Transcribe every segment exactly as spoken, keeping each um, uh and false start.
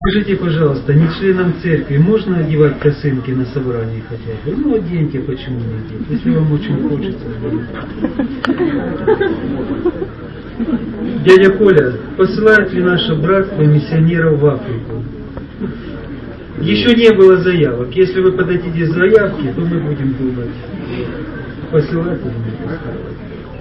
Скажите, пожалуйста, не членам церкви можно одевать косынки на собрании хотя бы? Ну, оденьте, почему не одеть, если вам очень хочется. Дядя Коля, посылает ли наше братство миссионеров в Африку? Еще не было заявок. Если вы подадите заявки, то мы будем думать, посылать или не посылать.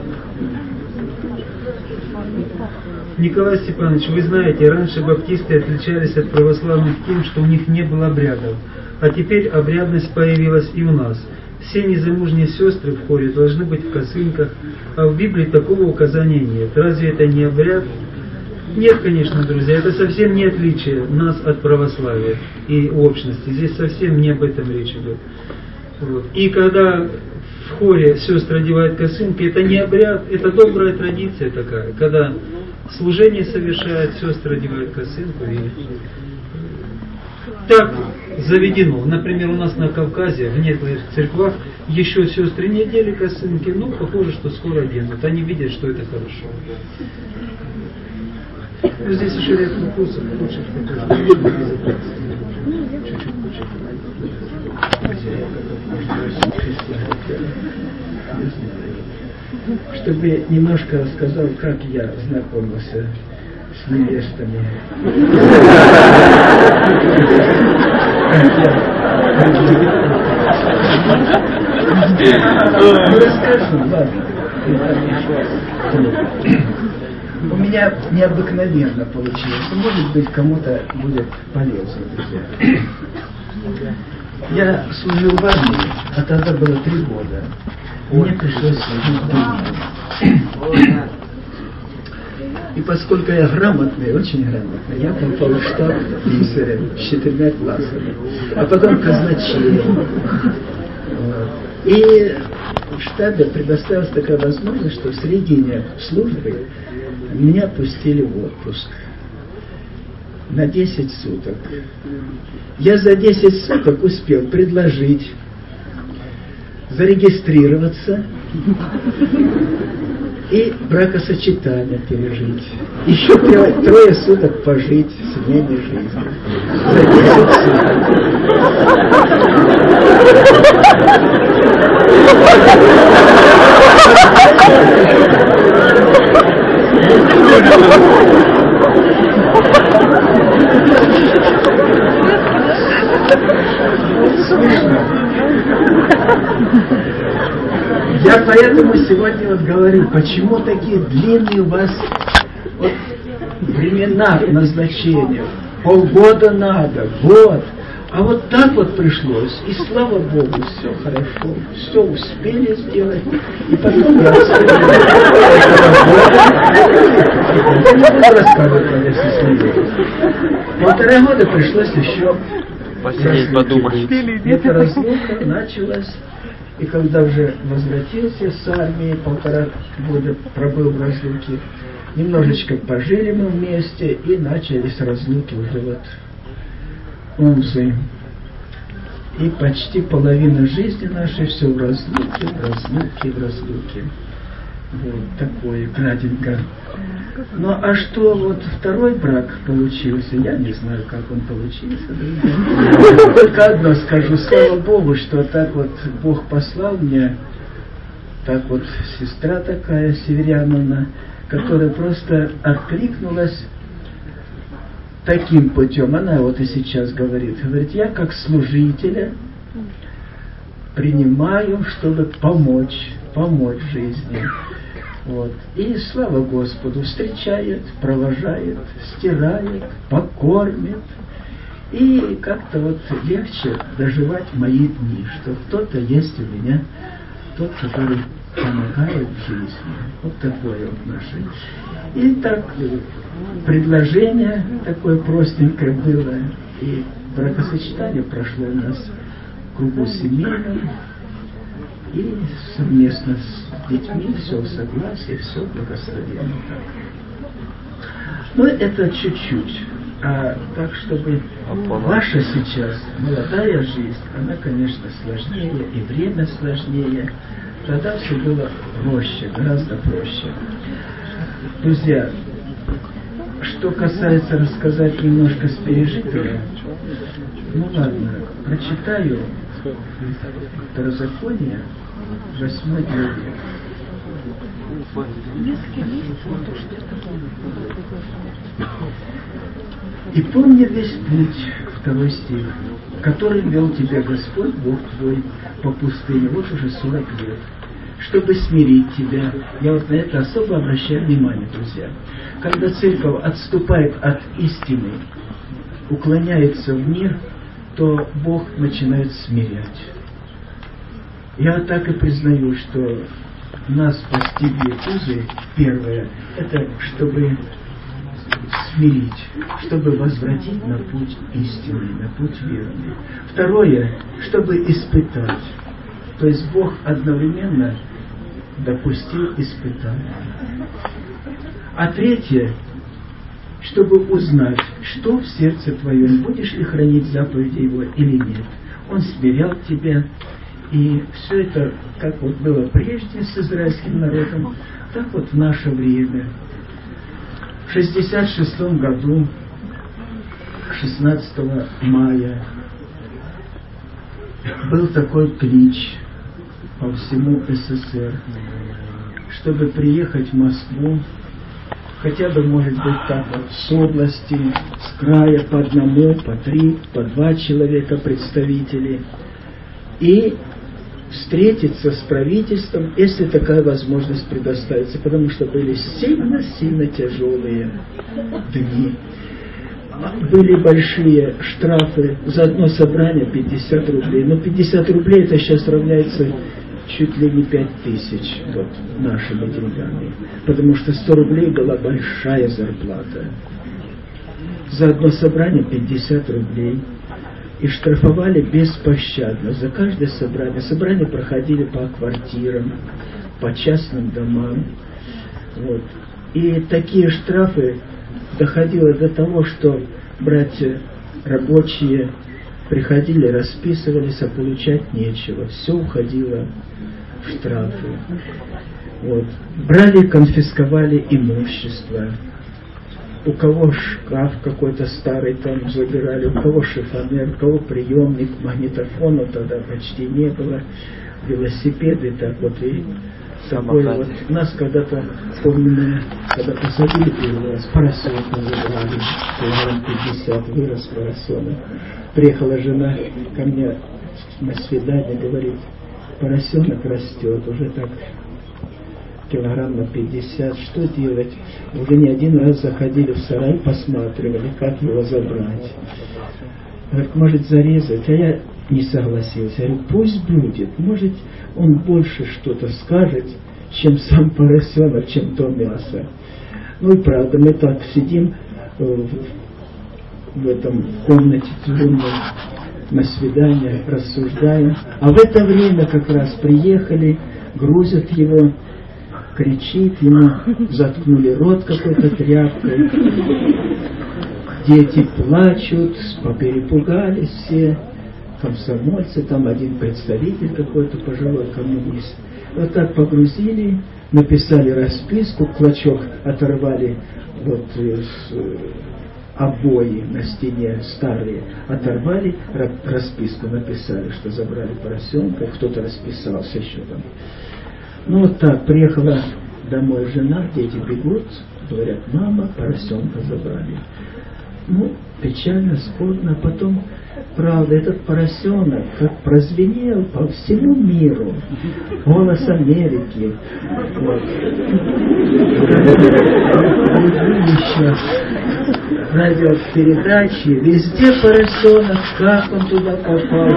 Николай Степанович, вы знаете, раньше баптисты отличались от православных тем, что у них не было обрядов, а теперь обрядность появилась и у нас. Все незамужние сестры в хоре должны быть в косынках, а в Библии такого указания нет. Разве это не обряд? Нет, конечно, друзья, это совсем не отличие нас от православия и общности. Здесь совсем не об этом речь идет. Вот. И когда в хоре сестры одевают косынки, это не обряд, это добрая традиция такая, когда служение совершают, сестры одевают косынку. И так заведено. Например, у нас на Кавказе, в некоторых церквах, еще сестры не одели косынки, но похоже, что скоро оденут. Они видят, что это хорошо. Но здесь еще ряд вопросов. Лучше чтобы немножко рассказал, как я знакомился с невестами. Ну, расскажу, ладно. У меня необыкновенно получилось. Может быть, кому-то будет полезно, друзья. Я служил в армии, а тогда было три года. Мне пришлось служить в Думе. И поскольку я грамотный, очень грамотный, я попал в штаб писарем с четырьмя классами, а потом казначеем. И в штабе предоставилась такая возможность, что в середине службы меня пустили в отпуск на десять суток. Я за десять суток успел предложить, зарегистрироваться и бракосочетание пережить. Еще трое, трое суток пожить семейной жизнью. За десять Я поэтому сегодня вот говорю, почему такие длинные у вас вот времена назначения. Полгода надо, год. А вот так вот пришлось. И слава Богу, все хорошо, все успели сделать. И потом рассказывать, полтора года пришлось еще посидеть, подумать. Эта разлука началась. И когда уже возвратился с армии, полтора года пробыл в разлуке, немножечко пожили мы вместе, и начались разлуки уже вот узы. И почти половина жизни нашей все в разлуке, в разлуке, в разлуке. Вот такое, кратенько. Ну а что вот второй брак получился, я не знаю, как он получился. Только одно скажу, слава Богу, что так вот Бог послал мне, так вот сестра такая, Северяновна, которая просто откликнулась таким путем. Она вот и сейчас говорит, говорит, я как служителя принимаю, чтобы помочь, помочь жизни. Вот. И слава Господу, встречает, провожает, стирает, покормит. И как-то вот легче доживать мои дни, что кто-то есть у меня, тот, который помогает в жизни. Вот такое вот наше. И так предложение такое простенькое было. И бракосочетание прошло у нас в кругу семейном. И совместно с детьми все в согласии, все благословенно. Но это чуть-чуть. А так, чтобы ваша сейчас молодая жизнь, она, конечно, сложнее, и время сложнее. Тогда все было проще, гораздо проще. Друзья, что касается рассказать немножко с пережитого, ну ладно, прочитаю Второзаконие, восьмой главе. И помни весь путь, второй стих, который вел тебя Господь Бог твой по пустыне, вот уже сорок лет, чтобы смирить тебя. Я вот на это особо обращаю внимание, друзья. Когда церковь отступает от истины, уклоняется в мир, то Бог начинает смирять. Я так и признаю, что нас постигли узы, первое, это чтобы смирить, чтобы возвратить на путь истинный, на путь верный. Второе, чтобы испытать. То есть Бог одновременно допустил испытание. А третье, чтобы узнать, что в сердце твоем, будешь ли хранить заповеди Его или нет. Он смирял тебя, и все это, как вот было прежде с израильским народом, так вот в наше время. В шестьдесят шестом году, шестнадцатого мая, был такой клич по всему СССР, чтобы приехать в Москву, хотя бы, может быть, так вот, с области, с края по одному, по три, по два человека представители, и встретиться с правительством, если такая возможность предоставится, потому что были сильно-сильно тяжелые дни. Были большие штрафы за одно собрание пятьдесят рублей. Но пятьдесят рублей это сейчас равняется чуть ли не пять тысяч вот, нашими деньгами. Потому что сто рублей была большая зарплата. За одно собрание пятьдесят рублей. И штрафовали беспощадно за каждое собрание. Собрания проходили по квартирам, по частным домам. Вот. И такие штрафы доходило до того, что братья рабочие приходили, расписывались, а получать нечего. Все уходило в штрафы. Вот. Брали, конфисковали имущество. У кого шкаф какой-то старый там забирали, у кого шифонер, у кого приемник, магнитофона тогда почти не было, велосипеды, так вот и такое вот. Нас когда-то, помню, когда посадили первый раз, поросенка забрали, килограмм пятьдесят, вырос поросенок. Приехала жена ко мне на свидание, говорит, поросенок растет, уже так килограмм на пятьдесят, что делать? Уже не один раз заходили в сарай, посматривали, как его забрать. Говорит, может зарезать? А я не согласился. Я говорю, пусть будет, может он больше что-то скажет, чем сам поросенок, чем то мясо. Ну и правда, мы так сидим в, в этом комнате тюремной, на свидание, рассуждаем. А в это время как раз приехали, грузят его, кричит, ему заткнули рот какой-то тряпкой. Дети плачут, поперепугались все. Комсомольцы, там один представитель какой-то, пожилой коммунист. Вот так погрузили, написали расписку, клочок оторвали, вот с, обои на стене старые, оторвали, расписку написали, что забрали поросенка, кто-то расписался еще там. Ну вот так, приехала домой жена, дети бегут, говорят, мама, поросенка забрали. Ну, печально, скорбно. Потом, правда, этот поросенок как прозвенел по всему миру. Голос Америки. Вот. Еще радиопередачи, везде поросенок, как он туда попал.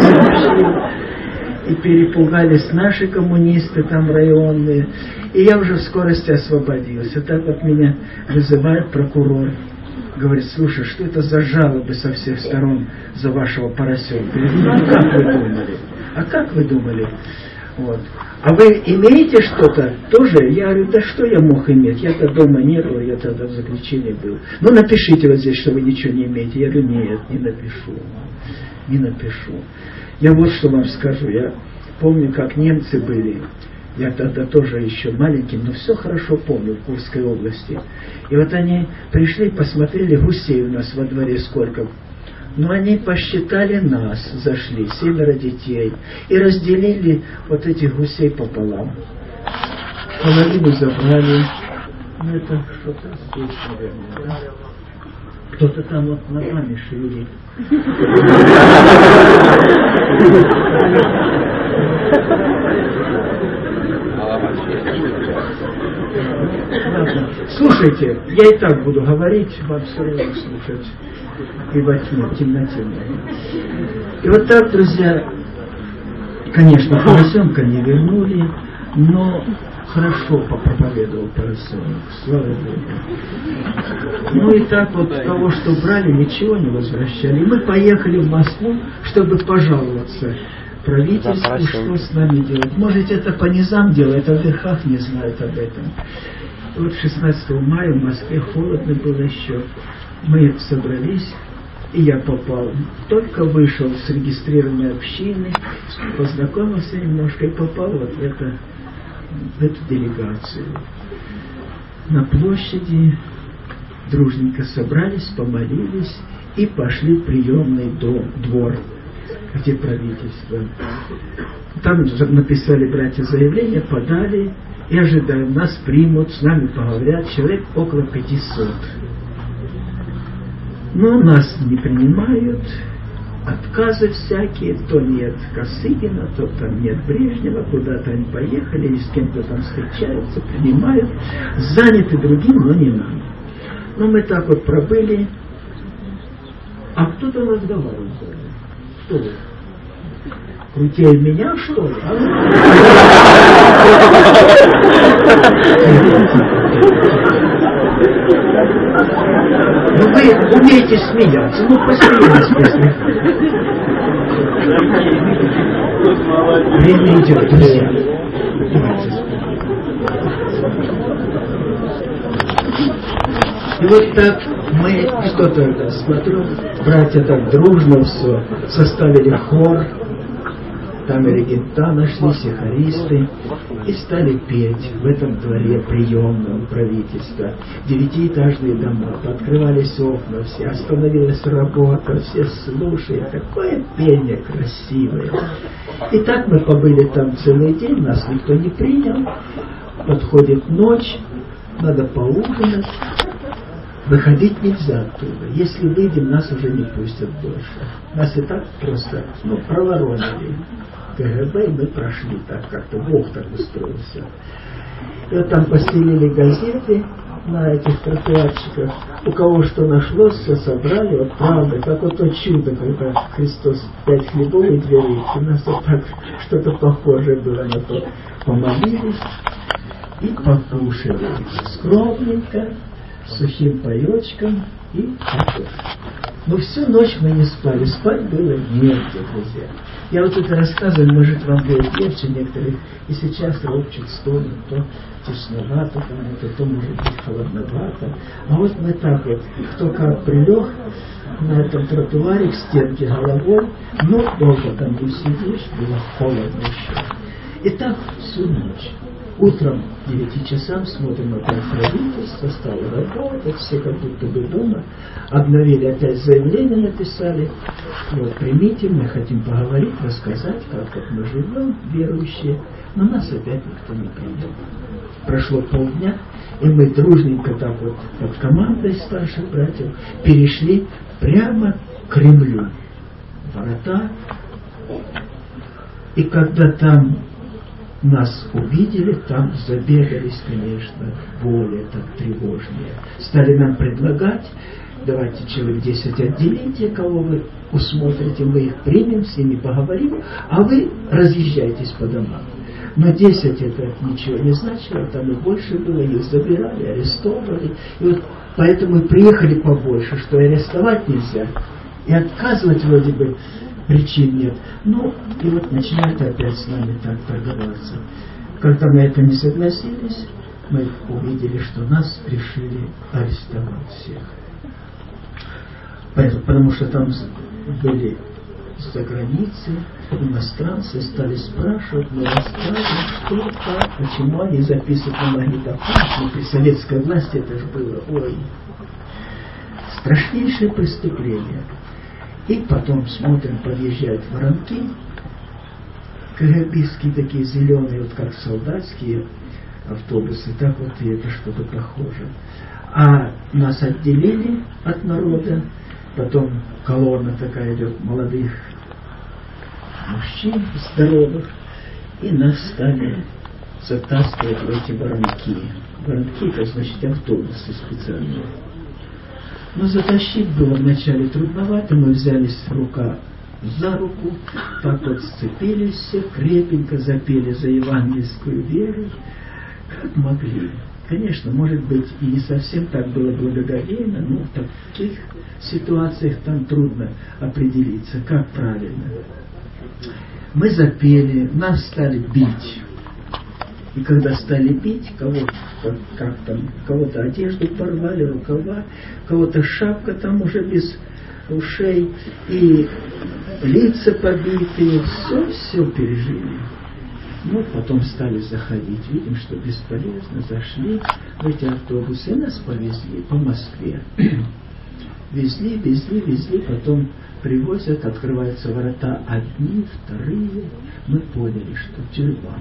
И перепугались наши коммунисты там районные. И я уже в скорости освободился. Так вот меня вызывает прокурор. Говорит, слушай, что это за жалобы со всех сторон за вашего поросенка? Я говорю, а как вы думали? А как вы думали? Вот. А вы имеете что-то тоже? Я говорю, да что я мог иметь? Я-то дома не был, я тогда в заключении был. Ну напишите вот здесь, что вы ничего не имеете. Я говорю, нет, не напишу. Не напишу. Я вот что вам скажу. Я помню, как немцы были. Я тогда тоже еще маленький, но все хорошо помню в Курской области. И вот они пришли, посмотрели гусей у нас во дворе сколько. Но они посчитали нас, зашли, семеро детей, и разделили вот этих гусей пополам. Половину забрали. Ну это что-то здесь, наверное, да? Кто-то там вот ногами шевелит. Ладно. Слушайте, я и так буду говорить, вам все равно слушать. И во тьме, в темноте. И вот так, друзья, конечно, поросенка не вернули, но хорошо попроповедовал поросенок, слава Богу. Ну и так вот того, что брали, ничего не возвращали. И мы поехали в Москву, чтобы пожаловаться правительству, что с нами делать. Может, это по низам делают, а в верхах не знают об этом. И вот шестнадцатого мая в Москве холодно было еще. Мы собрались, и я попал. Только вышел с регистрированной общины, познакомился немножко и попал вот в, это, в эту делегацию. На площади дружненько собрались, помолились и пошли в приемный дом, двор, где правительство. Там написали братья заявление, подали и ожидаем, нас примут, с нами поговорят, человек около пятисот. Но нас не принимают, отказы всякие, то нет Косыгина, то там нет Брежнева, куда-то они поехали, или с кем-то там встречаются, принимают, заняты другим, но не нам. Но мы так вот пробыли. А кто-то разговаривал. Кто вы? Крутее меня, что ли? Ну вы умеете смеяться, ну посмеялись, посмеялись. Время идет, друзья. И вот так мы что-то, смотрю, братья так дружно все составили хор. Там и регента нашлись, и хористы, и стали петь в этом дворе приемном правительства. Девятиэтажные дома, открывались окна, все, остановилась работа, все слушали, такое пение красивое. И так мы побыли там целый день, нас никто не принял. Подходит ночь, надо поужинать. Выходить нельзя оттуда. Если выйдем, нас уже не пустят больше. Нас и так просто, ну, проворонили. КГБ, и мы прошли так, как-то Бог так устроился. И вот там постелили газеты на этих тротуарчиках. У кого что нашлось, все собрали. Вот правда, как вот то чудо, когда Христос пять хлебов и две рыбки. У нас вот так что-то похожее было на то. Помолились и покушали. Скромненько, сухим паечком и так вот. Но всю ночь мы не спали. Спать было негде, друзья. Я вот это рассказываю, может, вам будет легче некоторых. И сейчас ропчут, стонут, то тесновато, то, то может быть холодновато. А вот мы так вот, кто как прилег на этом тротуаре к стенке головой, ну, долго там не сидишь, было холодно еще. И так всю ночь. Утром к девяти часам смотрим, опять правительство стало работать, все как будто бы дома, обновили, опять заявление написали. Вот, примите, мы хотим поговорить, рассказать, как вот мы живем, верующие, но нас опять никто не принял. Прошло полдня, и мы дружненько так вот под командой старших братьев перешли прямо к Кремлю. Ворота. И когда там нас увидели, там забегались, конечно, более так тревожнее. Стали нам предлагать, давайте человек десять отделите, кого вы усмотрите, мы их примем, с ними поговорим, а вы разъезжайтесь по домам. Но десять это ничего не значило, там и больше было, их забирали, арестовывали. И вот поэтому и приехали побольше, что арестовать нельзя, и отказывать вроде бы причин нет. Ну, и вот начинают опять с нами так торговаться. Когда мы это не согласились, мы увидели, что нас решили арестовать всех. Поэтому, потому что там были с-за границы, иностранцы стали спрашивать, мы рассказываем, что, как, почему они записывают на магнитофон. При советской власти это же было, ой, страшнейшее преступление. И потом смотрим, подъезжают воронки, КГБистские такие зеленые, вот как солдатские автобусы, так вот и это что-то похоже. А нас отделили от народа, потом колонна такая идет молодых мужчин, здоровых, и нас стали затаскивать в эти воронки. Воронки, это значит автобусы специальные. Но затащить было вначале трудновато, мы взялись рука за руку, так вот сцепились все, крепенько запели за евангельскую веру, как могли. Конечно, может быть, и не совсем так было благоговейно, но в таких ситуациях там трудно определиться, как правильно. Мы запели, нас стали бить. И когда стали бить, кого-то, как там, кого-то одежду порвали, рукава, кого-то шапка там уже без ушей, и лица побитые, все, все пережили. Ну, потом стали заходить, видим, что бесполезно, зашли в эти автобусы, и нас повезли по Москве. Везли, везли, везли, потом привозят, открываются ворота одни, вторые. Мы поняли, что тюрьма.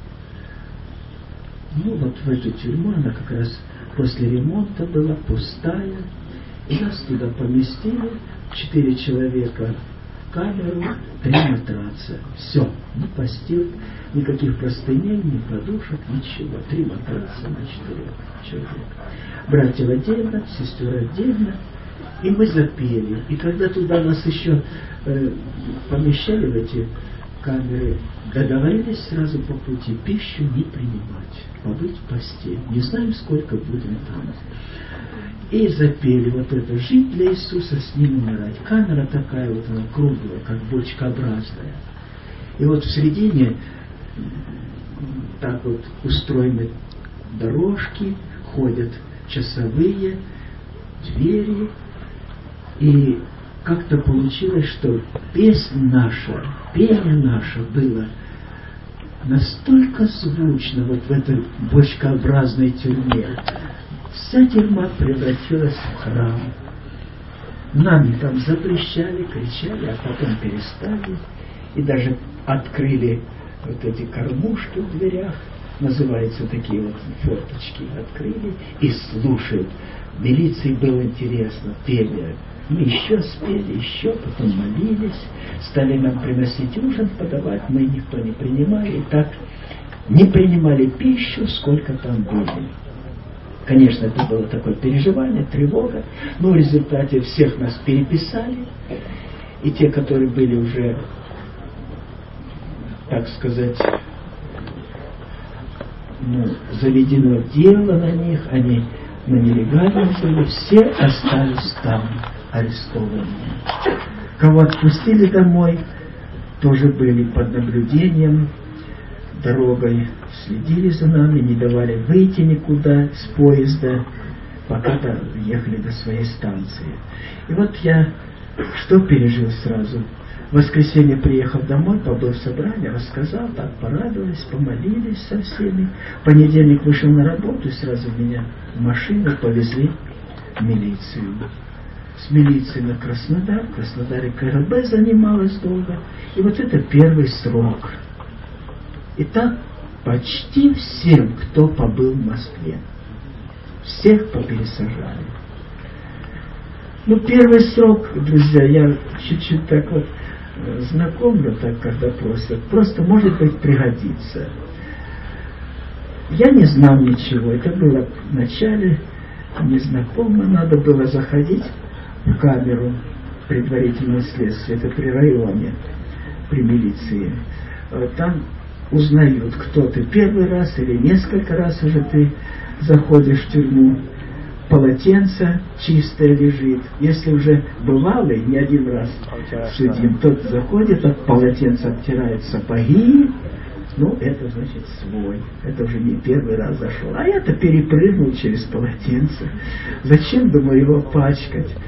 Ну, вот в эту тюрьму, она как раз после ремонта была пустая, и нас туда поместили, четыре человека в камеру, три матраца. Все, ни постель, никаких простыней, ни подушек, ничего. Три матраца на четырех человек. Братьев отдельно, сестер отдельно. И мы запели. И когда туда нас еще э, помещали в эти камеры, договорились сразу по пути пищу не принимать, побыть в постели. Не знаем, сколько будем там. И запели вот это «Жить для Иисуса, с Ним умирать». Камера такая вот, она круглая, как бочкообразная. И вот в середине так вот устроены дорожки, ходят часовые, двери. И как-то получилось, что песня наша, пение наше было настолько звучно вот в этой бочкообразной тюрьме. Вся тюрьма превратилась в храм. Нами там запрещали, кричали, а потом перестали. И даже открыли вот эти кормушки в дверях, называются такие вот форточки, открыли и слушают. Милиции было интересно, пели. Мы еще спели, еще, потом молились, стали нам приносить ужин, подавать, мы никто не принимали, и так не принимали пищу, сколько там были. Конечно, это было такое переживание, тревога, но в результате всех нас переписали, и те, которые были уже, так сказать, ну, заведено дело на них, они на нелегальном были, все остались там арестованные. Кого отпустили домой, тоже были под наблюдением, дорогой следили за нами, не давали выйти никуда с поезда, пока ехали до своей станции. И вот я что пережил сразу? В воскресенье, приехав домой, побыл в собрании, рассказал, так порадовались, помолились со всеми. В понедельник вышел на работу, и сразу меня в машину повезли в милицию. С милиции на Краснодар, в Краснодаре КГБ занималась долго. И вот это первый срок. И так почти всем, кто побыл в Москве. Всех попересажали. Ну, первый срок, друзья, я чуть-чуть так вот знакомлю, так, когда просят. Просто, может быть, пригодится. Я не знал ничего. Это было в начале незнакомо. Надо было заходить в камеру предварительного следствия. Это при районе, при милиции. Там узнают, кто ты, первый раз или несколько раз уже ты заходишь в тюрьму. Полотенце чистое лежит. Если уже бывалый, не один раз судим, тот заходит, от полотенца обтирает сапоги. Ну, это значит свой. Это уже не первый раз зашел. А я-то перепрыгнул через полотенце. Зачем, думаю, его пачкать?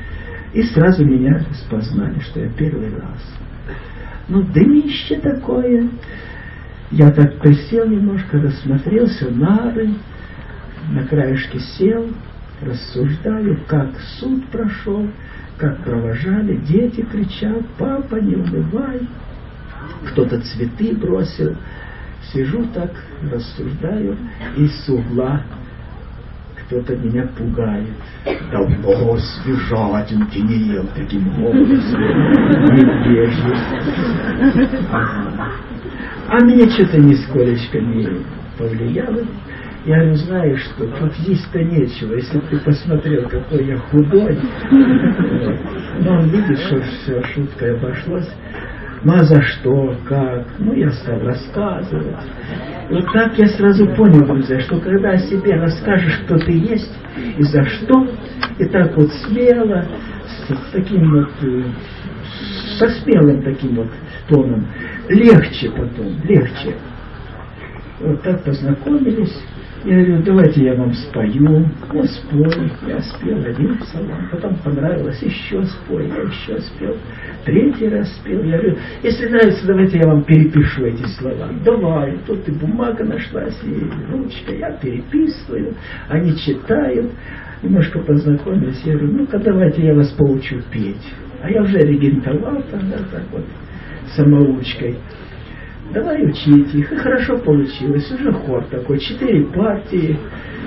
И сразу меня распознали, что я первый раз. Ну, дымище такое. Я так присел немножко, рассмотрелся, нары, на краешке сел, рассуждаю, как суд прошел, как провожали, дети кричат: папа, не унывай. Кто-то цветы бросил. Сижу так, рассуждаю, и с угла кто-то меня пугает. Давно свежать ты не ел таким голосом. Невежливо. Ага. А меня что-то нисколечко не повлияло. Я говорю, знаешь что, тут есть-то нечего. Если бы ты посмотрел, какой я худой. Но он видит, что все шуткой обошлось. Ну а за что, как? Ну я стал рассказывать. И вот так я сразу понял, друзья, что когда о себе расскажешь, кто ты есть и за что, и так вот смело, с таким вот, со смелым таким вот тоном, легче потом, легче. Вот так познакомились. Я говорю, давайте я вам спою. Ну, спой. Я спел один псалом. Потом понравилось, еще спой. Я еще спел. Третий раз спел. Я говорю, если нравится, давайте я вам перепишу эти слова. Давай. Тут и бумага нашлась, и ручка. Я переписываю. Они читают. Немножко познакомились. Я говорю, ну-ка давайте я вас поучу петь. А я уже регентовал тогда так вот самоучкой. Давай учить их. И хорошо получилось. Уже хор такой. Четыре партии.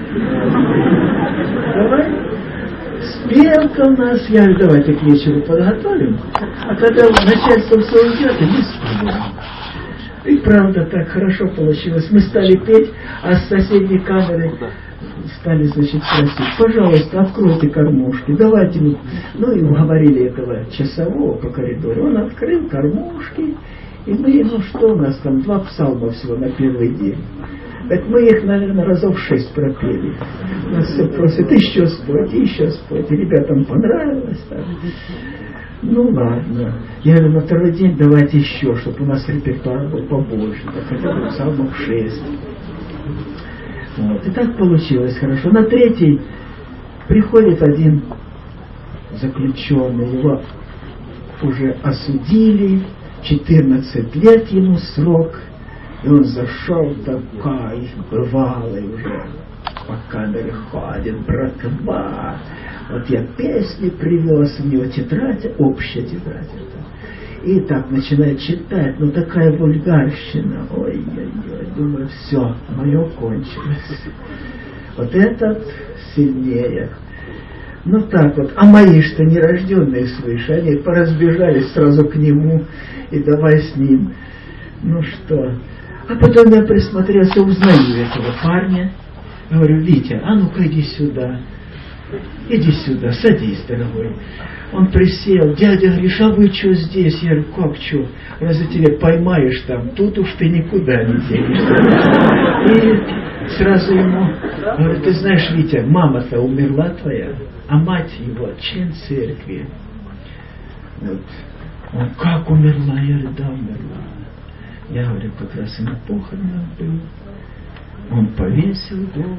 Давай. Спелка у нас. Я говорю, давайте к вечеру подготовим. А когда начальство все уйдет, и мы споем. И правда так хорошо получилось. Мы стали петь, а с соседней камеры стали, значит, просить: пожалуйста, откройте кормушки, давайте. Ну и уговорили этого часового по коридору. Он открыл кормушки. И мы, ну что у нас там, два псалма всего на первый день. Так мы их, наверное, разов шесть пропели. Нас все просят: еще спойте, еще спойте. Ребятам понравилось. Так. Ну ладно. Я говорю, на второй день давайте еще, чтобы у нас репертуар был побольше. Так хотя бы псалмов шесть. Вот. И так получилось хорошо. На третий приходит один заключенный. Его уже осудили. четырнадцать лет ему срок, и он зашел такой бывалый уже, по камере ходит, братва. Вот я песни привез, у него тетрадь, общая тетрадь это. И так начинает читать, ну такая вульгарщина, ой-ой-ой, думаю, все, мое кончилось. Вот этот сильнее. Ну так вот, а мои что нерожденные свыше, они поразбежались сразу к нему и давай с ним. Ну что? А потом я присмотрелся, узнаю этого парня. Говорю, Витя, а ну-ка иди сюда. Иди сюда, садись, дорогой. Он присел, дядя говорит, а вы что здесь? Я говорю, как что? Разве тебя поймаешь там? Тут уж ты никуда не денешься. И сразу ему говорю, ты знаешь, Витя, мама-то умерла твоя, а мать его член церкви. Вот. Он как умерла? Я говорю, да, умерла. Я говорю, как раз и на похоронах был. Он повесил голову.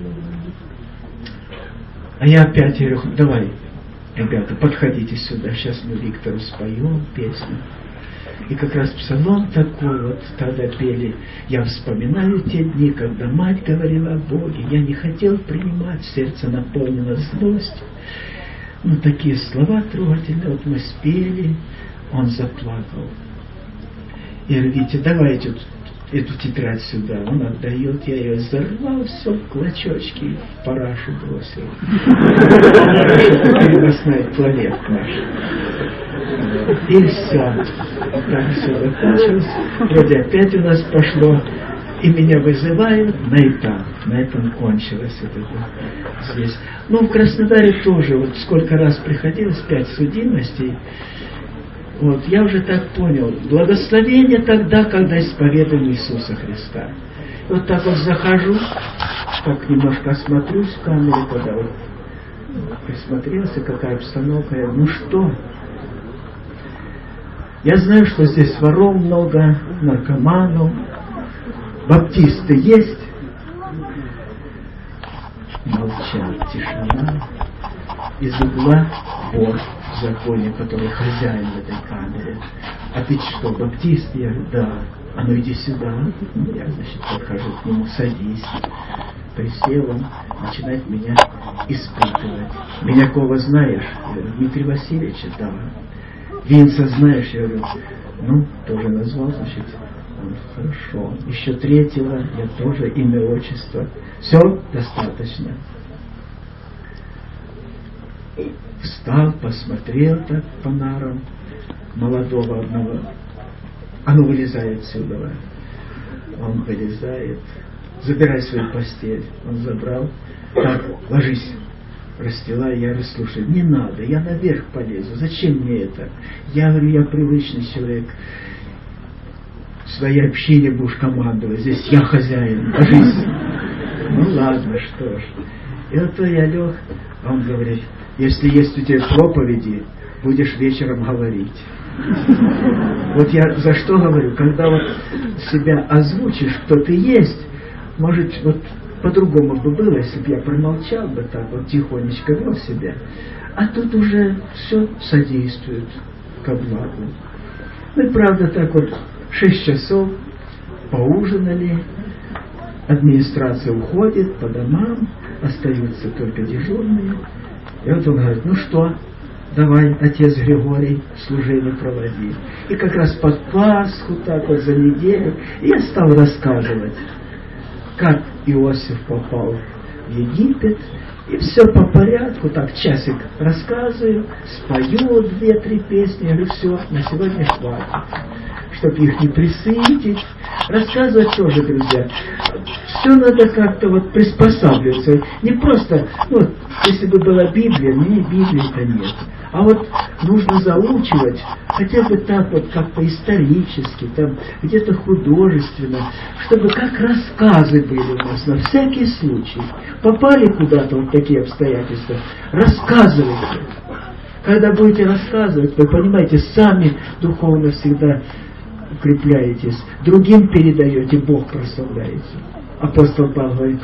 А я опять говорю, давай, ребята, подходите сюда, сейчас мы Виктору споем песню. И как раз псалом такой вот тогда пели. Я вспоминаю те дни, когда мать говорила о Боге. Я не хотел принимать, сердце наполнено злостью. Ну, такие слова трогательные. Вот мы спели, он заплакал. Я говорю, Витя, давайте эту, эту тетрадь сюда. Он отдает, я ее взорвал, все в клочочки, в парашу бросил. Это переносной туалет наш. И все. Так все закончилось. Вроде опять у нас пошло. И меня вызывают на этап. На этом кончилось это здесь. Ну, в Краснодаре тоже. Вот сколько раз приходилось, пять судимостей. Вот, я уже так понял. Благословение тогда, когда исповедуем Иисуса Христа. И вот так вот захожу, так немножко осмотрюсь в камере, когда вот присмотрелся, какая обстановка. Я, ну что? Я знаю, что здесь воров много, наркоманов. Баптисты есть? Молчат, тишина. Из угла вор законе, который хозяин в этой камере. А ты что, баптист? Я говорю, да. А ну иди сюда. Я, значит, подхожу к нему, садись. Присел он, начинает меня испытывать. Минякова знаешь? Я говорю, Дмитрия Васильевича, да. Винца знаешь? Я говорю, ну, тоже назвал, значит. Он, хорошо. Еще третьего, я тоже имя, отчество. Все достаточно. Встал, посмотрел так по нарам молодого одного. А ну, вылезай отсюда. Он вылезает. Забирай свою постель. Он забрал. Так, ложись. Расстилай. Я говорю, слушай, не надо, я наверх полезу. Зачем мне это? Я говорю, я привычный человек. В своей общине будешь командовать. Здесь я хозяин. Ложись. Ну ладно, что ж. И вот то я лег. А он говорит, если есть у тебя проповеди, будешь вечером говорить. Вот я за что говорю, когда вот себя озвучишь, кто ты есть, может, вот по-другому бы было, если бы я промолчал бы так, вот тихонечко вел себя. А тут уже все содействует ко благу. Ну и правда так вот, шесть часов поужинали, администрация уходит по домам, остаются только дежурные. И вот он говорит, ну что, давай, отец Григорий, служение проводи. И как раз под Пасху, так вот за неделю, я стал рассказывать, как Иосиф попал в Египет. И все по порядку, так часик рассказываю, спою две-три песни, я говорю, все, на сегодня хватит. Чтобы их не присытить. Рассказывать тоже, друзья. Все надо как-то вот приспосабливаться. Не просто, ну, если бы была Библия, мне Библии-то нет. А вот нужно заучивать, хотя бы так вот как-то исторически, там где-то художественно, чтобы как рассказы были у нас на всякий случай. Попали куда-то вот такие обстоятельства, рассказывайте. Когда будете рассказывать, вы понимаете, сами духовно всегда укрепляетесь, другим передаете, Бог прославляется. Апостол Павел говорит,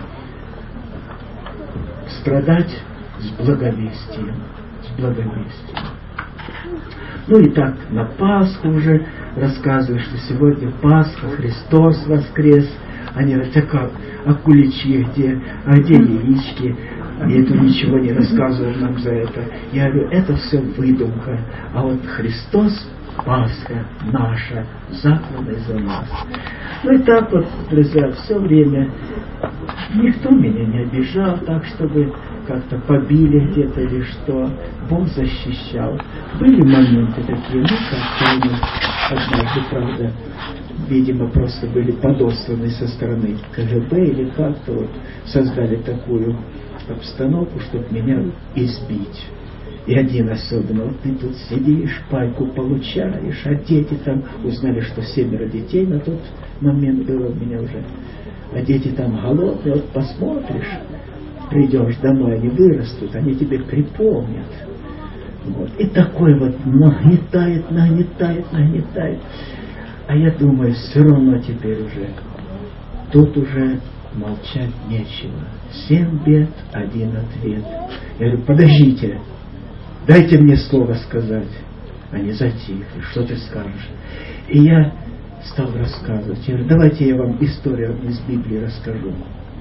страдать с благовестием. С благовестием. Ну и так на Пасху уже рассказываю, что сегодня Пасха, Христос воскрес. Они говорят, а как? А куличи где? А где яички? И это ничего не рассказывал нам за это. Я говорю, это все выдумка. А вот Христос, Пасха наша, закланная за нас. Ну и так вот, друзья, все время никто меня не обижал так, чтобы как-то побили где-то или что. Бог защищал. Были моменты такие, ну как-то однажды, правда, видимо, просто были подосланы со стороны КГБ или как-то вот создали такую обстановку, чтобы меня избить. И один особенно, вот ты тут сидишь, пайку получаешь, а дети там, узнали, что семеро детей на тот момент было у меня уже, а дети там голодные, вот посмотришь, придешь домой, они вырастут, они тебе припомнят. Вот. И такой вот нагнетает, нагнетает, нагнетает. А я думаю, все равно теперь уже, тут уже молчать нечего. Семь бед, один ответ. Я говорю, подождите, дайте мне слово сказать. Они затихли, что ты скажешь? И я стал рассказывать. Я говорю, давайте я вам историю из Библии расскажу.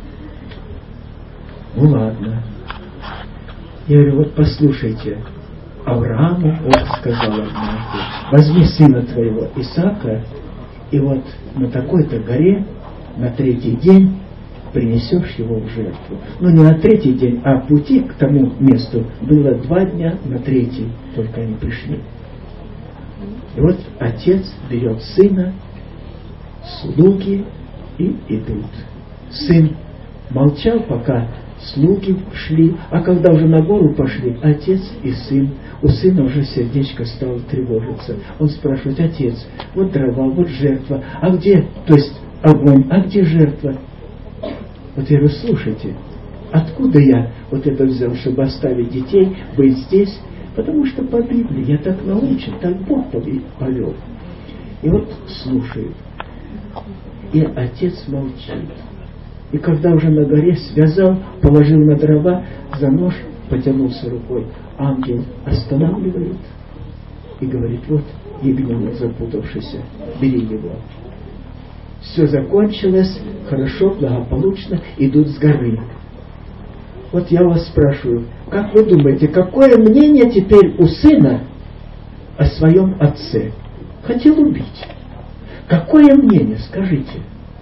Ну ладно. Я говорю, вот послушайте, Аврааму Бог сказал однажды, возьми сына твоего Исаака, и вот на такой-то горе на третий день принесешь его в жертву. Ну не на третий день, а пути к тому месту было два дня, на третий только они пришли. И вот отец берет сына, слуги и идут. Сын молчал, пока слуги шли, а когда уже на гору пошли, отец и сын, у сына уже сердечко стало тревожиться. Он спрашивает, отец, вот дрова, вот жертва, а где, то есть огонь, а где жертва? Вот я говорю, слушайте, откуда я вот это взял, чтобы оставить детей, быть здесь? Потому что по Библии я так научен, так Бог повел. И вот слушает. И отец молчит. И когда уже на горе связал, положил на дрова за нож потянулся рукой, ангел останавливает и говорит: вот ягненок запутавшийся, бери его. Все закончилось, хорошо, благополучно, идут с горы. Вот я вас спрашиваю, как вы думаете, какое мнение теперь у сына о своем отце? Хотел убить. Какое мнение, скажите?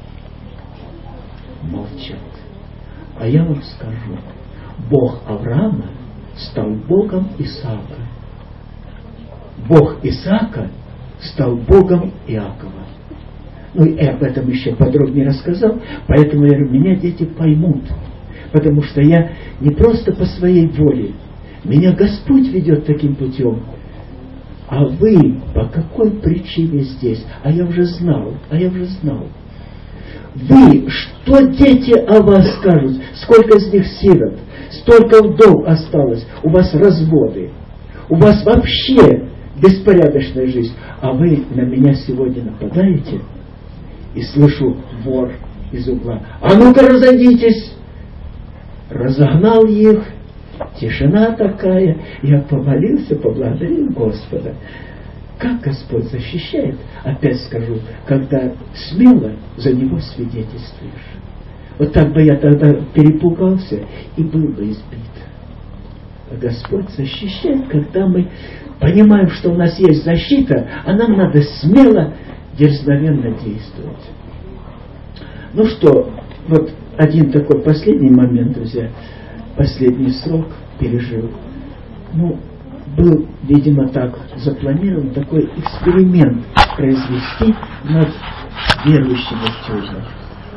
Молчат. А я вам скажу, Бог Авраама стал Богом Исаака. Бог Исаака стал Богом Иакова. Ну и об этом еще подробнее рассказал, поэтому я говорю, меня дети поймут. Потому что я не просто по своей воле, меня Господь ведет таким путем. А вы по какой причине здесь? А я уже знал, а я уже знал. Вы, что дети о вас скажут? Сколько из них сирот? Столько вдов осталось? У вас разводы. У вас вообще беспорядочная жизнь. А вы на меня сегодня нападаете? И слышу вор из угла: а ну-ка разойдитесь! Разогнал их. Тишина такая. Я помолился, поблагодарил Господа. Как Господь защищает, опять скажу, когда смело за Него свидетельствуешь. Вот так бы я тогда перепугался и был бы избит. А Господь защищает, когда мы понимаем, что у нас есть защита, а нам надо смело, дерзновенно действовать. Ну что, вот один такой последний момент, друзья, последний срок пережил. Ну, был, видимо, так запланирован такой эксперимент произвести над верующими в тюрьмах.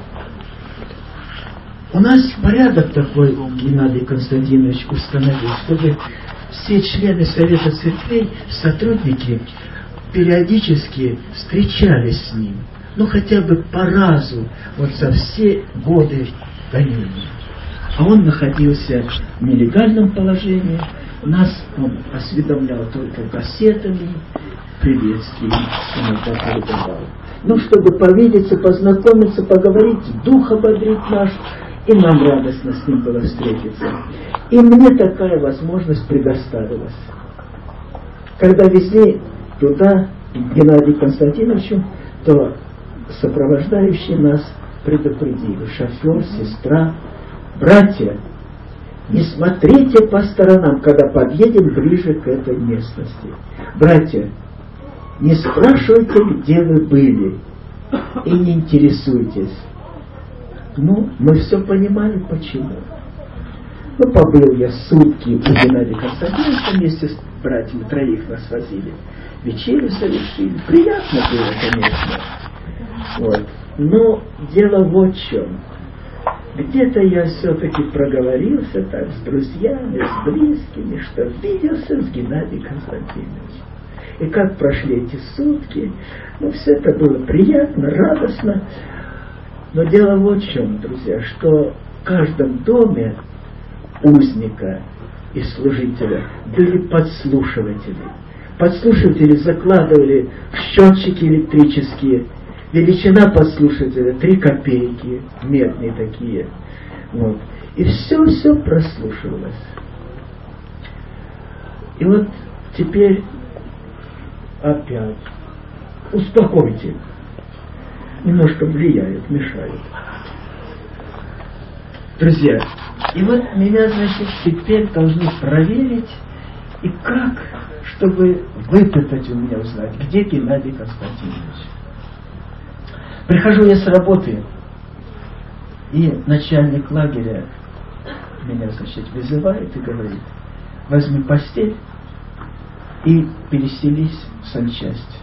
У нас порядок такой Геннадий Константинович установил, чтобы все члены Совета Церквей, сотрудники, периодически встречались с ним. Ну, хотя бы по разу, вот за все годы гонения. А он находился в нелегальном положении. Нас он осведомлял только кассетами, приветствиями, иногда передавал. Ну, чтобы повидеться, познакомиться, поговорить, дух ободрить наш, и нам радостно с ним было встретиться. И мне такая возможность предоставилась. Когда везли туда Геннадию Константиновичу, то сопровождающие нас предупредили: шофер, сестра, братья, не смотрите по сторонам, когда подъедем ближе к этой местности. Братья, не спрашивайте, где вы были, и не интересуйтесь. Ну, мы все понимали, почему. Ну, побыл я сутки у Геннадия Константиновича вместе с братьями, троих нас возили. Вечерю совершили. Приятно было, конечно. Вот. Но дело вот в чем. Где-то я все-таки проговорился так с друзьями, с близкими, что виделся с Геннадием Константиновичем. И как прошли эти сутки, ну, все это было приятно, радостно. Но дело вот в чем, друзья, что в каждом доме узника и служителя были подслушиватели. Подслушиватели закладывали в счетчики электрические. Величина подслушивателя три копейки, медные такие. Вот. И все-все прослушивалось. И вот теперь опять успокойте. Немножко влияют, мешают. Друзья, и вот меня, значит, теперь должны проверить, и как, чтобы выпытать у меня, узнать, где Геннадий Константинович. Прихожу я с работы, и начальник лагеря меня, значит, вызывает и говорит: возьми постель и переселись в санчасть.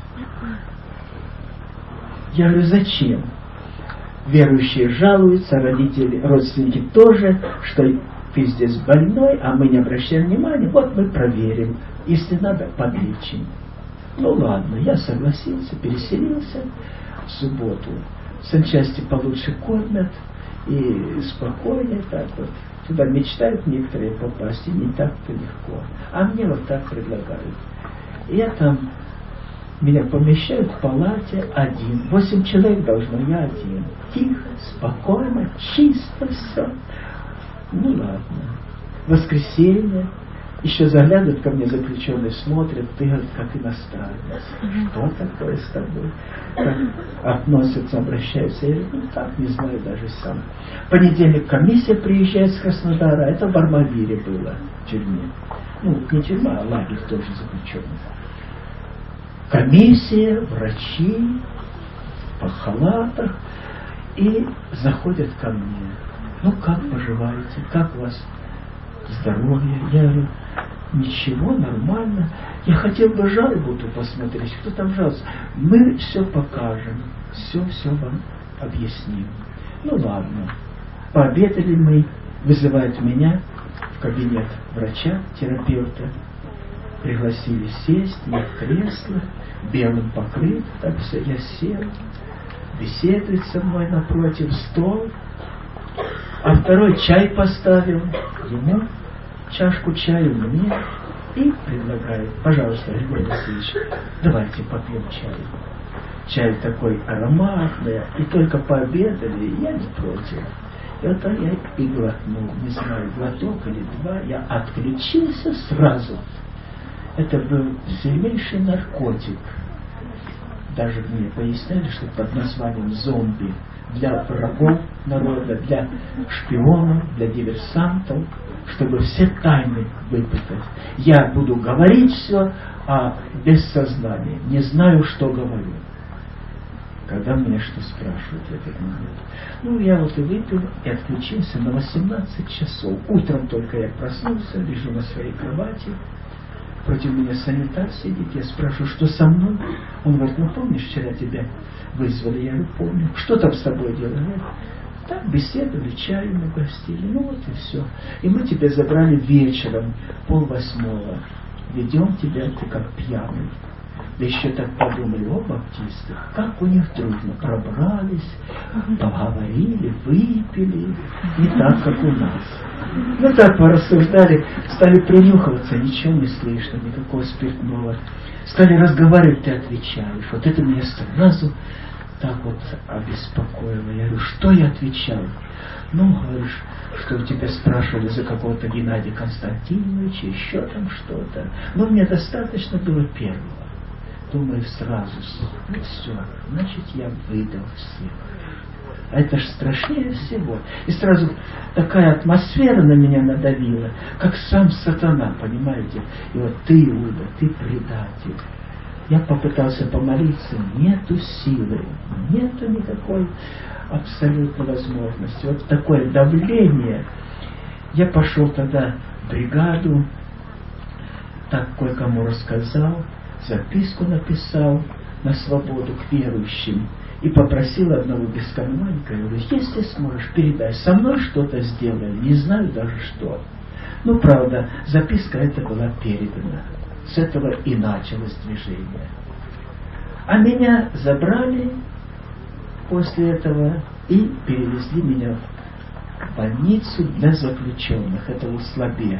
Я говорю: зачем? Верующие жалуются, родители, родственники тоже, что ты здесь больной, а мы не обращаем внимания. Вот мы проверим. Если надо, подлечим. Ну ладно, я согласился, переселился в субботу. В санчасти получше кормят и спокойнее так вот. Туда мечтают некоторые попасть, и не так-то легко. А мне вот так предлагают. И я там, меня помещают в палате один. Восемь человек должно, я один. Тихо, спокойно, чисто все. Ну ладно. воскресенье, еще заглядывают ко мне заключенные, смотрят, ты, говорит, как иностранец. Что такое с тобой? Как относятся, обращаются? Я говорю, ну так, не знаю даже сам. В понедельник комиссия приезжает с Краснодара, это в Армавире было, в тюрьме. Ну, не тюрьма, а лагерь тоже заключенный. Комиссия, врачи, по халатах, и заходят ко мне. Ну, как поживаете? Как у вас здоровье? Я говорю, ничего, нормально. Я хотел бы жалобу ту посмотреть. Кто там жалуется? Мы все покажем. Все-все вам объясним. Ну, ладно. Пообедали мы. Вызывают меня в кабинет врача, терапевта. Пригласили сесть, я в кресло, белым покрыт. Так все, я сел. Беседует со мной напротив, стол. А второй чай поставил ему, чашку чаю мне, и предлагает, пожалуйста, Григорий Васильевич, давайте попьем чай. Чай такой ароматный, и только пообедали, я не против. И вот я и глотнул, не знаю, глоток или два, я отключился сразу. Это был сильнейший наркотик. Даже мне поясняли, что под названием зомби для врагов народа, для шпионов, для диверсантов, чтобы все тайны выпытать. Я буду говорить все, а без сознания. Не знаю, что говорю. Когда меня что спрашивают в этот момент. Ну, я вот и выпил, и отключился на восемнадцать часов. Утром только я проснулся, лежу на своей кровати. Против меня санитар сидит, я спрашиваю, что со мной? Он говорит, ну помнишь, вчера тебя вызвали? Я говорю, помню. Что там с тобой делали? Так, беседовали, чаю угостили, ну вот и все. И мы тебя забрали вечером, полвосьмого. Ведем тебя, ты как пьяный. Да еще так подумали, о, баптисты, как у них дружно пробрались, поговорили, выпили, не так, как у нас. Ну так порассуждали, стали принюхиваться, ничего не слышно, никакого спиртного. Стали разговаривать, ты отвечаешь. Вот это меня сразу так вот обеспокоило. Я говорю, что я отвечал? Ну, говоришь, что у тебя спрашивали за какого-то Геннадия Константиновича, еще там что-то. Но мне достаточно было первого. Думаю, сразу, ну все, значит, я выдал всех. А это ж страшнее всего. И сразу такая атмосфера на меня надавила, как сам сатана, понимаете? И вот ты, Иуда, ты предатель. Я попытался помолиться, нету силы, нету никакой абсолютной возможности. Вот такое давление. Я пошел тогда в бригаду, так кое-кому рассказал, записку написал на свободу к верующим и попросил одного бесконваника, я говорю, если сможешь, передай, со мной что-то сделали, не знаю даже что. Ну, правда, записка эта была передана. С этого и началось движение. А меня забрали после этого и перевезли меня в больницу для заключенных. Это в Услабе.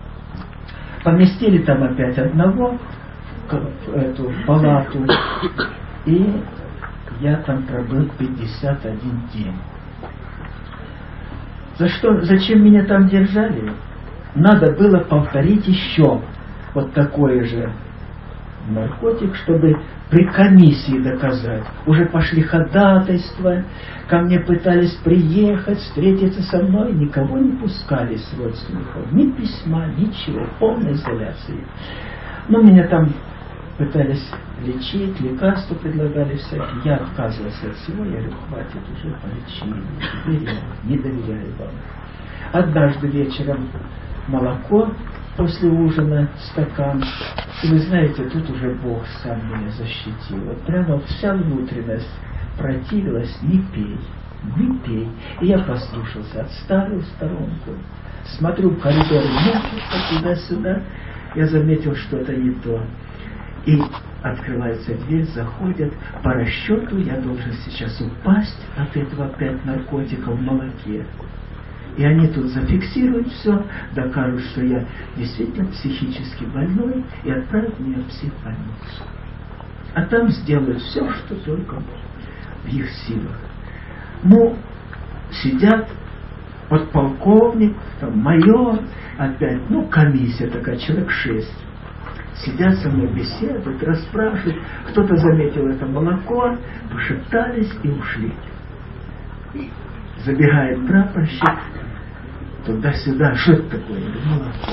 Поместили там опять одного в эту палату, и я там пробыл пятьдесят один день. За что, зачем меня там держали? Надо было повторить еще вот такое же наркотик, чтобы при комиссии доказать. Уже пошли ходатайства, ко мне пытались приехать, встретиться со мной, никого не пускали с родственников, ни письма, ничего, полной изоляции. Но меня там пытались лечить, лекарства предлагали всякие. Я отказывался от всего, я говорю, хватит уже, полечили, теперь я не доверяю вам. Однажды вечером молоко после ужина, стакан. И вы знаете, тут уже Бог сам меня защитил. Вот прямо вся внутренность противилась, не пей, не пей. И я послушался, отставил в сторонку. Смотрю, в коридоре мячутся туда-сюда. Я заметил, что это не то. И открывается дверь, заходят. По расчету я должен сейчас упасть от этого опять наркотика в молоке. И они тут зафиксируют все, докажут, что я действительно психически больной, и отправят меня в психбольницу. А там сделают все, что только в их силах. Ну, сидят, Вот полковник, там, майор, опять, ну, комиссия такая, человек шесть. Сидят со мной, беседуют, расспрашивают. Кто-то заметил это молоко, пошептались и ушли. И забегает прапорщик, туда-сюда, что это такое? Я говорю, молоко.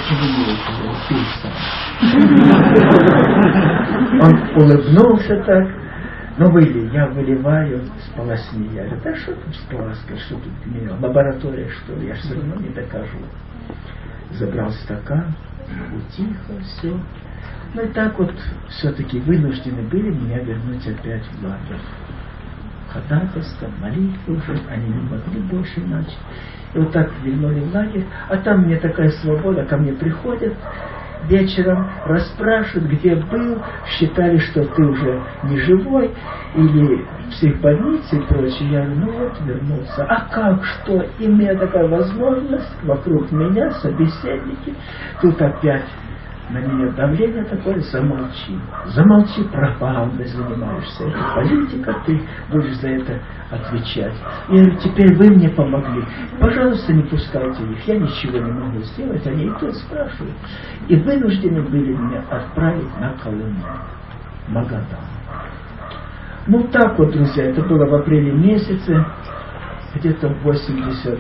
Почему не выпил? Он улыбнулся так. Ну, выли, я выливаю, сполосни. Я говорю, да что тут сполоскать, что тут меня, лаборатория, что ли, я же все равно не докажу. Забрал стакан, утихло, все. Ну и так вот все-таки вынуждены были меня вернуть опять в лагерь. Ходатайство, молитвы уже, они не могли больше иначе. И вот так вернули в лагерь, а там мне такая свобода, ко мне приходят вечером, расспрашивают, где был, считали, что ты уже не живой, или в психбольнице и прочее. Я говорю, ну вот, вернулся. А как, что? И у меня такая возможность, вокруг меня собеседники, тут опять на меня давление такое, замолчи. Замолчи, пропагандой занимаешься. Это политика, ты будешь за это отвечать. Я говорю, теперь вы мне помогли. Пожалуйста, не пускайте их, я ничего не могу сделать. Они и тут спрашивают. И вынуждены были меня отправить на Колыму, Магадан. Ну так вот, друзья, это было в апреле месяце, где-то в восемьдесят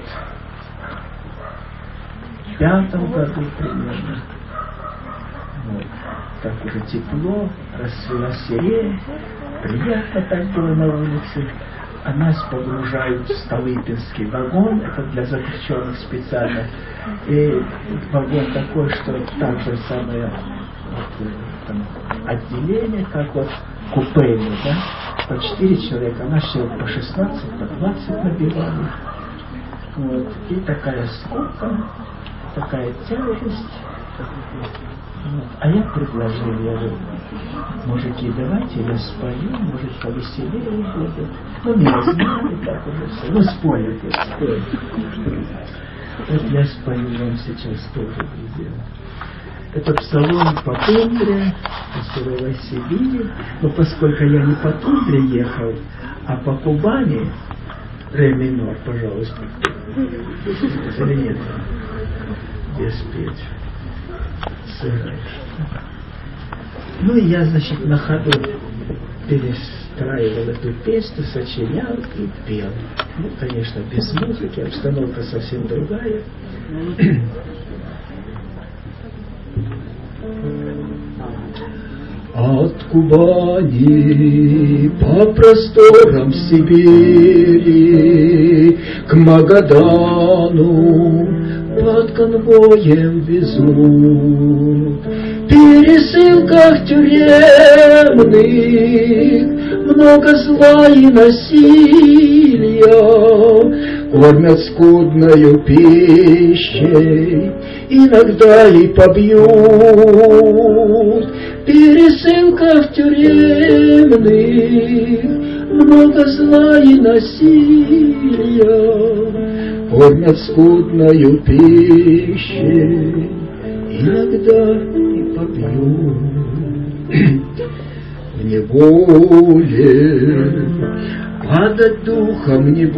пятом году примерно. Вот. Так уже тепло, расцвела сирень, приятно так было на улице. А нас погружают в Столыпинский вагон, это для заключенных специально. И вагон такой, что там же самое вот, там, отделение, как вот купе, да? По четыре человека, а нас человек по шестнадцать, по двадцать набивали. Вот. И такая скука, такая тяжесть. Вот. А я предложил, я говорю, мужики, давайте я спою, может повеселее будет. Ну, меня знали, так уже все. Ну, спою, я спою. Вот я спою вам сейчас тоже, друзья. Это псалом по тундре, по суровой Сибири. Но поскольку я не по тундре ехал, а по Кубани, ре минор, пожалуйста. Или нет? Где спеть? Сыграешь. Ну и я, значит, на ходу перестраивал эту песню, сочинял и пел. Ну, конечно, без музыки, обстановка совсем другая. От Кубани по просторам Сибири к Магадану под конвоем везут. В пересылках тюремных много зла и насилия, кормят скудною пищей, иногда и побьют. В пересылках тюремных много зла и насилия, кормят скудною пищей, иногда и побьют. В неволе падать духом не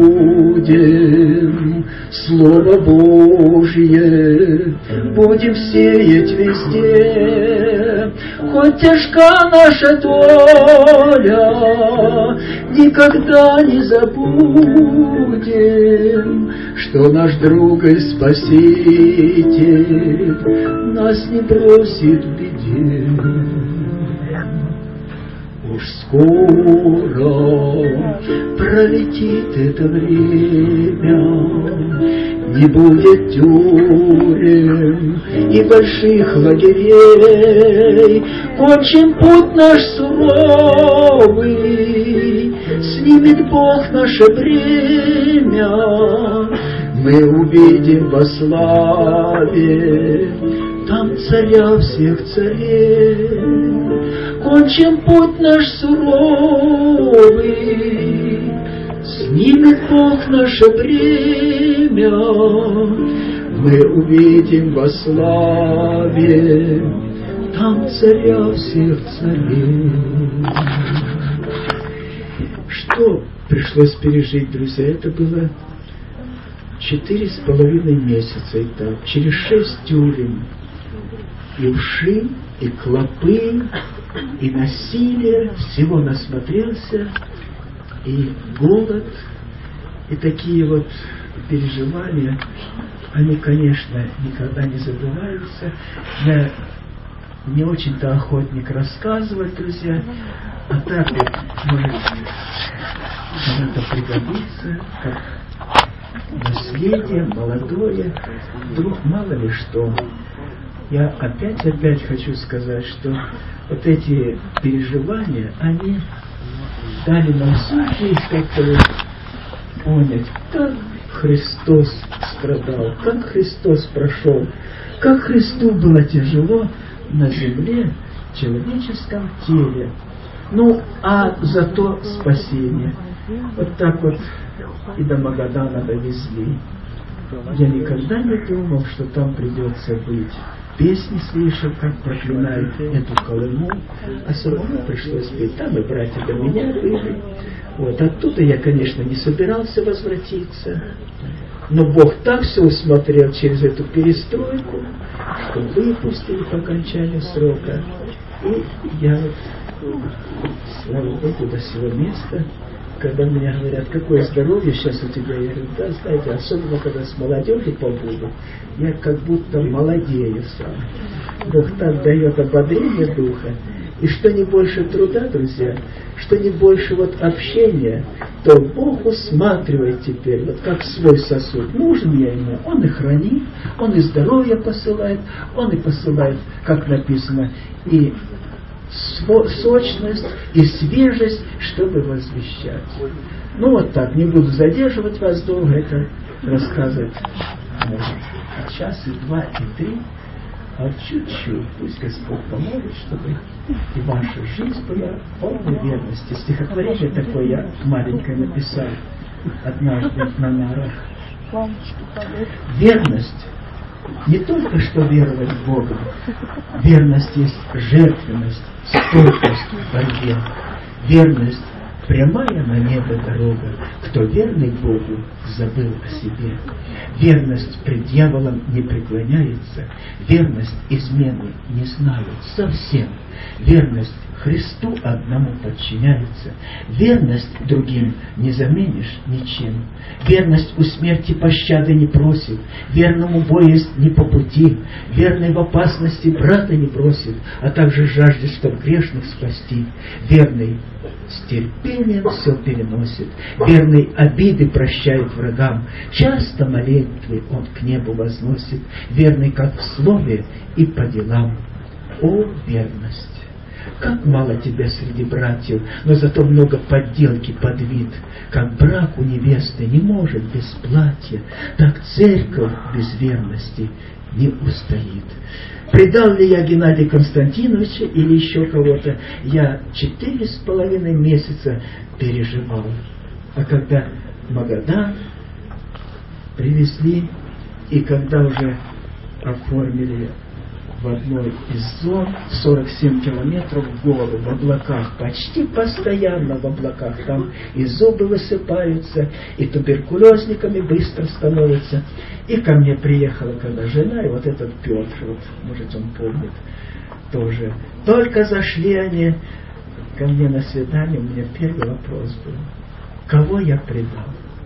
будем, Слово Божье будем сеять везде. Хоть тяжка наша доля, никогда не забудем, что наш друг и Спаситель нас не бросит в беде. Уж скоро пролетит это время, не будет тюрем и больших лагерей. Кончим путь наш суровый, снимет Бог наше бремя. Мы увидим во славе там царя всех царей. Кончим путь наш суровый, снимет Бог наше бремя. Мы увидим во славе там царя всех царей. Что пришлось пережить, друзья? Это было четыре с половиной месяца, и так, через шесть тюрем, и вши, и клопы, и насилие, всего насмотрелся, и голод, и такие вот переживания, они, конечно, никогда не забываются. Я не очень-то охотник рассказывать, друзья, а так вот, может, это пригодится, как наследие, молодое, вдруг мало ли что. Я опять-опять хочу сказать, что вот эти переживания, они дали нам всю жизнь как-то вот понять, как Христос страдал, как Христос прошел, как Христу было тяжело на земле, в человеческом теле. Ну, а зато спасение. Вот так вот и до Магадана довезли. Я никогда не думал, что там придется быть. Песни слышал, как проклинают эту Колыму, а самому пришлось петь. Там и братья до меня были. Вот. Оттуда я, конечно, не собирался возвратиться. Но Бог так все усмотрел через эту перестройку, что выпустили по окончанию срока. И я вот, слава Богу, до сего места, когда мне говорят, какое здоровье сейчас у тебя, я говорю, да, знаете, особенно когда с молодежью побуду, я как будто молодею сам. Бог так дает ободрение духа. И что не больше труда, друзья, что не больше вот общения, то Бог усматривает теперь, вот как свой сосуд. Нужен я ему, Он и хранит, Он и здоровье посылает, Он и посылает, как написано, и сочность, и свежесть, чтобы возвещать. Ну вот так, не буду задерживать вас долго, это рассказывать можно. А час, и два, и три. А чуть-чуть, пусть Господь поможет, чтобы и ваша жизнь была полной верности. Стихотворение такое я маленькое написал однажды на нарах. Верность не только что веровать в Бога. Верность есть жертвенность, стойкость в борьбе. Верность прямая на небо дорога. Кто верный Богу, забыл о себе. Верность пред дьяволом не преклоняется. Верность измены не знают совсем. Верность Христу одному подчиняется. Верность другим не заменишь ничем. Верность у смерти пощады не просит. Верному боязнь не по пути. Верный в опасности брата не бросит, а также жаждет, чтоб грешных спасти. Верный с терпением все переносит. Верный обиды прощает врагам. Часто молитвы он к небу возносит. Верный как в слове и по делам. О, верность! Как мало тебя среди братьев, но зато много подделки под вид. Как брак у невесты не может без платья, так церковь без верности не устоит. Предал ли я Геннадия Константиновича или еще кого-то, я четыре с половиной месяца переживал. А когда Магадан привезли, и когда уже оформили в одной из зон, сорок семь километров в голову, в облаках, почти постоянно в облаках, там и зубы высыпаются, и туберкулезниками быстро становятся. И ко мне приехала когда жена, и вот этот Петр, вот, может, он помнит, тоже. Только зашли они ко мне на свидание, у меня первый вопрос был: кого я предал?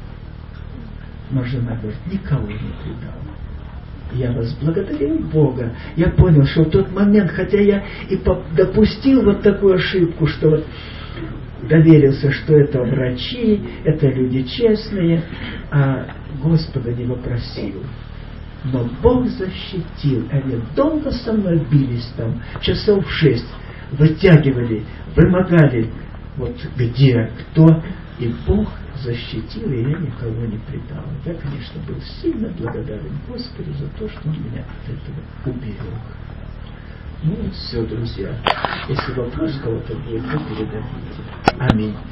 Но жена говорит: никого не предал. Я вас благодарю Бога. Я понял, что в тот момент, хотя я и допустил вот такую ошибку, что вот доверился, что это врачи, это люди честные, а Господа не вопросил. Но Бог защитил. Они долго со мной бились там, часов шесть, вытягивали, вымогали, вот где, кто, и Бог защитил, и я никого не предал. Я, конечно, был сильно благодарен Господу за то, что Он меня от этого уберег. Ну, все, друзья. Если вопрос кого-то будет, то передадите. Аминь.